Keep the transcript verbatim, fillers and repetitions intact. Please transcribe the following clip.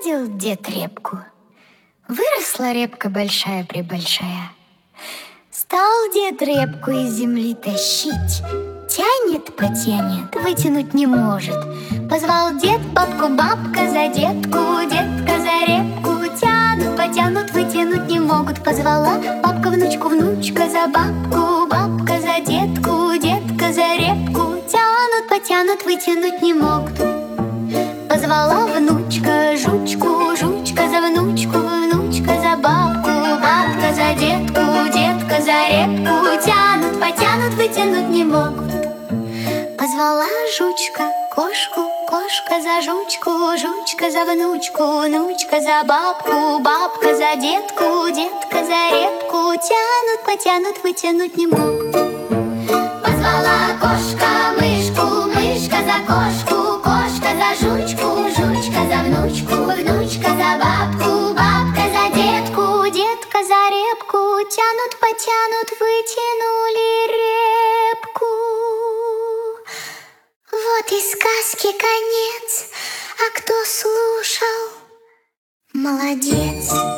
Посадил дед репку. Выросла репка большая-пребольшая. Стал дед репку из земли тащить. Тянет, потянет, вытянуть не может. Позвал дед бабку, бабка за детку, детка за репку. Тянут, потянут, вытянуть не могут. Позвала бабка внучку, внучка за бабку, бабка за детку, детка за репку. Тянут, потянут, вытянуть не могут. Позвала внучка жучку, жучка за внучку, внучка за бабку, бабка за детку, детка за репку. Тянут, потянут, вытянуть не могут. Позвала жучка кошку, кошка за жучку, жучка за внучку, внучка за бабку, бабка за детку, детка за репку. Тянут, потянут, вытянуть не могут. Позвала кошка мышку, мышка за кошку, кошка за жучку, жучка за внучку, внучка за бабку, бабка за детку, детка за репку. Тянут, потянут, вытянули репку. Вот и сказки конец, а кто слушал, молодец.